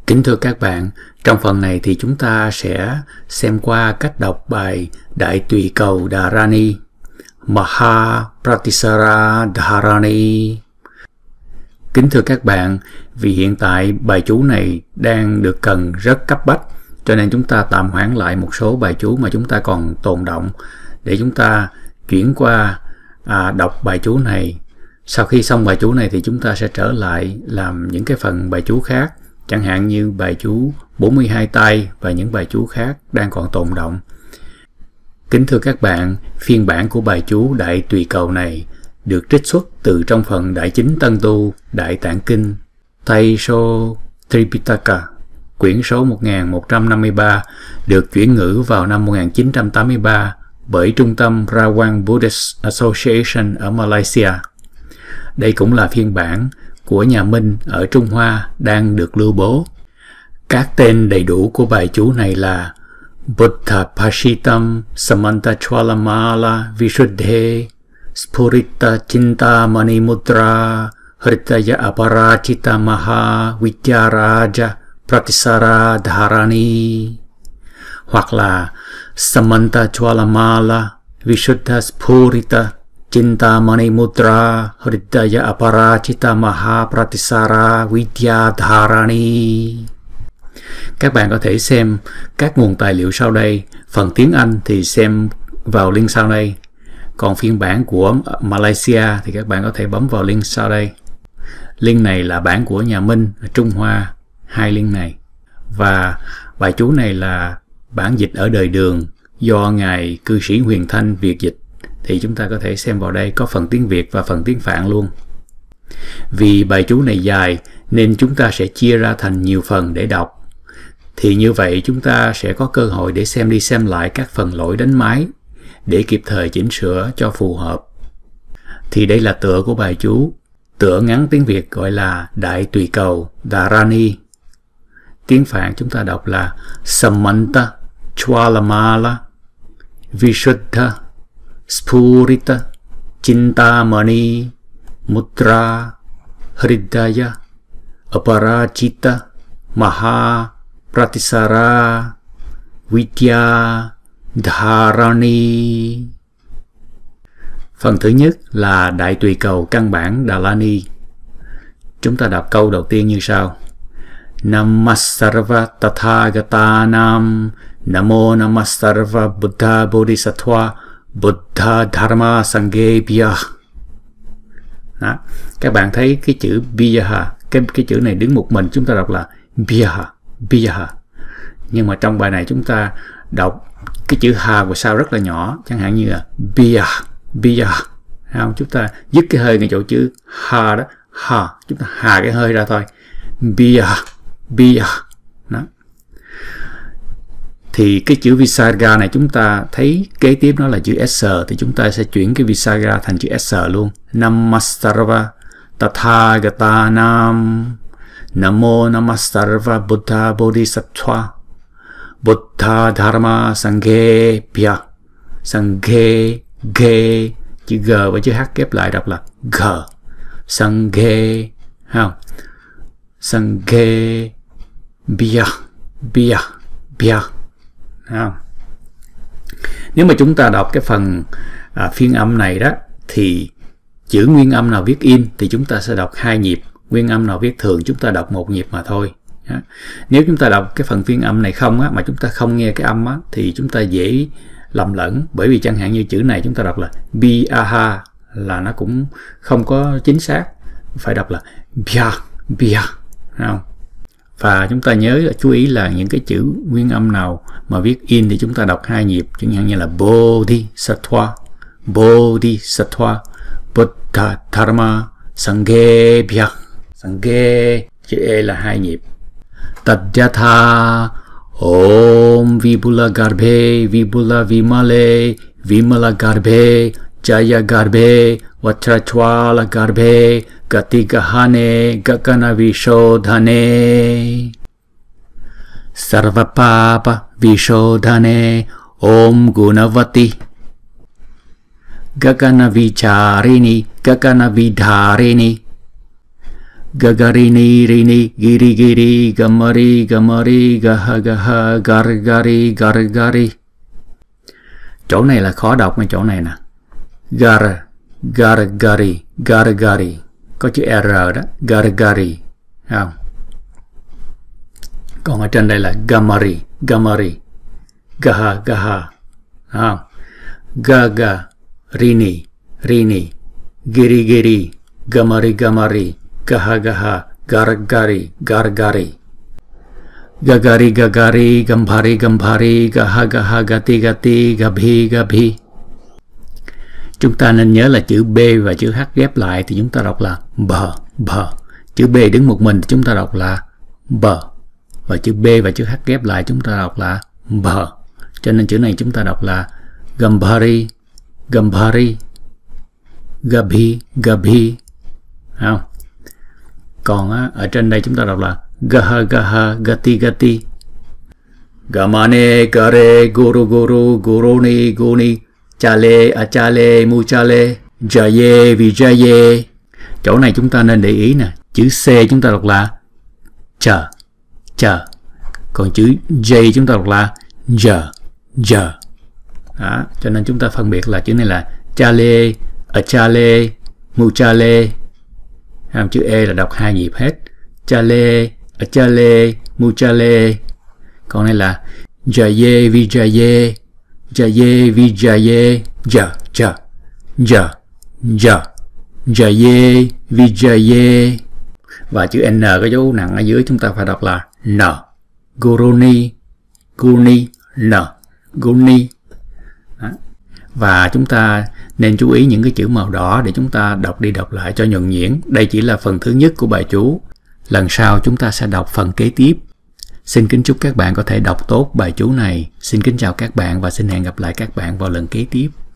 Kính thưa các bạn, trong phần này thì chúng ta sẽ xem qua cách đọc bài Đại Tùy Cầu Dharani, Maha Pratisara Dharani. Kính thưa các bạn, vì hiện tại bài chú này đang được cần rất cấp bách, cho nên chúng ta tạm hoãn lại một số bài chú mà chúng ta còn tồn đọng để chúng ta chuyển qua đọc bài chú này. Sau khi xong bài chú này thì chúng ta sẽ trở lại làm những cái phần bài chú khác, chẳng hạn như bài chú 42 tay và những bài chú khác đang còn tồn đọng. Kính thưa các bạn, phiên bản của bài chú Đại Tùy Cầu này được trích xuất từ trong phần Đại Chính Tân Tu Đại Tạng Kinh Taisho Tripitaka, quyển số 1153, được chuyển ngữ vào năm 1983 bởi Trung tâm Rawang Buddhist Association ở Malaysia. Đây cũng là phiên bản của nhà Minh ở Trung Hoa đang được lưu bố. Các tên đầy đủ của bài chú này là Buddha Pashitam Samantachalamala Visuddhe Spurita Chintamani Mudra Hritaya Aparachita Maha Vidyaraja Pratisara Dharani, hoặc là Samantachalamala Visuddha Spurita Chintamani Mudra Hridaya Aparachita Maha Pratisara Vidyadharani. Các bạn có thể xem các nguồn tài liệu sau đây. Phần tiếng Anh thì xem vào link sau đây. Còn phiên bản của Malaysia thì các bạn có thể bấm vào link sau đây. Link này là bản của nhà Minh ở Trung Hoa, hai link này. Và bài chú này là bản dịch ở đời Đường do Ngài Cư sĩ Huyền Thanh Việt dịch. Thì chúng ta có thể xem vào đây, có phần tiếng Việt và phần tiếng Phạn luôn. Vì bài chú này dài nên chúng ta sẽ chia ra thành nhiều phần để đọc. Thì như vậy chúng ta sẽ có cơ hội để xem đi xem lại các phần lỗi đánh máy để kịp thời chỉnh sửa cho phù hợp. Thì đây là tựa của bài chú. Tựa ngắn tiếng Việt gọi là Đại Tùy Cầu Dharani. Tiếng Phạn chúng ta đọc là Samanta Chwalamala Visuddha Spurita Chintamani Mudra Hridaya Aparachita Maha Pratisara Vidyadharani. Phần thứ nhất là Đại Tùy Cầu căn bản Dharani. Chúng ta đọc câu đầu tiên như sau: Namasarva Tathagatanam Namo Namasarva Buddha Bodhisattva Buddha Dharma Sanghebhya. Đó. Các bạn thấy cái chữ Bhya, cái chữ này đứng một mình, chúng ta đọc là Bhya. Nhưng mà trong bài này chúng ta đọc cái chữ ha và sao rất là nhỏ, chẳng hạn như là Bhya. Không, chúng ta dứt cái hơi ngay chỗ chữ ha đó, ha, chúng ta hà cái hơi ra thôi. Bhya. Đó. Thì cái chữ Visarga này chúng ta thấy kế tiếp nó là chữ S, thì chúng ta sẽ chuyển cái Visarga thành chữ S luôn. Namasarva Tathagatanam Namo Namasarva Buddha Bodhisattva Buddha Dharma Sanghebhya. Sanghe, ge, chữ G và chữ H ghép lại đọc là G. Sanghe, không? Sanghebhya. Không? Nếu mà chúng ta đọc cái phần phiên âm này đó, thì chữ nguyên âm nào viết in thì chúng ta sẽ đọc 2 nhịp, nguyên âm nào viết thường chúng ta đọc 1 nhịp mà thôi. Nếu chúng ta đọc cái phần phiên âm này không á, mà chúng ta không nghe cái âm á, thì chúng ta dễ lầm lẫn. Bởi vì chẳng hạn như chữ này chúng ta đọc là Biaha là nó cũng không có chính xác, phải đọc là Bia. Không? Và chúng ta nhớ chú ý là những cái chữ nguyên âm nào mà viết in thì chúng ta đọc 2 nhịp, chẳng hạn như là Bodhisattva, Buddha Dharma Sanghebhya. Sanghe, chữ E là 2 nhịp. Tadyatha Om Vibhula Garbhe Vibhula Vimale Vimala Garbhe Jaya Garbhe Vajrachwala Garbhe Gatigahane Gagana Vishodhane Sarvapapa Vishodhane Om Gunavati Gagana Vicharini Gagana Vidharini Gagarini rini giri giri gamari gamari gaha gaha gargari gargari. Chỗ này là khó đọc ngay chỗ này nè. Gar gargari gargari, có chữ R đó, gargari, không? Còn ở trên đây là gamari gamari, gaha gaha, không? Gaga rini rini giri giri gamari gamari gaha gaha gargari gargari. Gagari gagari gambhari gambhari gaha gaha gati gati gabhi gabhi. Chúng ta nên nhớ là chữ B và chữ H ghép lại thì chúng ta đọc là bờ bờ. Chữ B đứng một mình thì chúng ta đọc là bờ, và chữ B và chữ H ghép lại chúng ta đọc là bờ. Cho nên chữ này chúng ta đọc là gambhari gambhari gabhi gabhi, không? Còn ở trên đây chúng ta đọc là gaha gaha gati gati. Gamane kare guru guru guruni guni chale achale muchale jaye vijaye. Chỗ này chúng ta nên để ý nè, chữ C chúng ta đọc là chờ chờ, còn chữ J chúng ta đọc là giờ giờ. Đó, cho nên chúng ta phân biệt là chữ này là chale achale muchale. Chữ E là đọc hai nhịp hết, chale achale muchale. Còn này là jaye vijaye jaye vijaye ja ja ja ja jaye vijaye. Và chữ N có dấu nặng ở dưới chúng ta phải đọc là n. Guruni guni n guni. Đó. Và chúng ta nên chú ý những cái chữ màu đỏ để chúng ta đọc đi đọc lại cho nhuần nhuyễn. Đây chỉ là phần thứ nhất của bài chú. Lần sau chúng ta sẽ đọc phần kế tiếp. Xin kính chúc các bạn có thể đọc tốt bài chú này. Xin kính chào các bạn và xin hẹn gặp lại các bạn vào lần kế tiếp.